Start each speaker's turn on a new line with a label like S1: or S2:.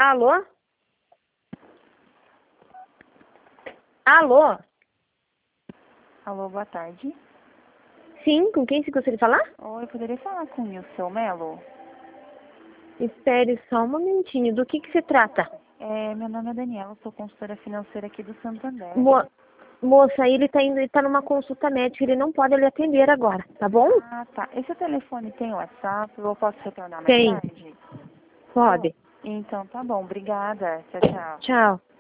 S1: Alô? Alô?
S2: Alô, boa tarde.
S1: Sim, com quem você gostaria de falar?
S2: Oi, poderia falar com o Nilson Melo?
S1: Espere só um momentinho. Do que se trata?
S2: Meu nome é Daniela, sou consultora financeira aqui do Santander.
S1: Moça, ele tá numa consulta médica, ele não pode lhe atender agora, tá bom?
S2: Ah, tá. Esse telefone tem WhatsApp ou eu posso retornar mais
S1: Tem.
S2: tarde?
S1: Pode.
S2: Então tá bom, obrigada. Tchau, tchau.
S1: Tchau.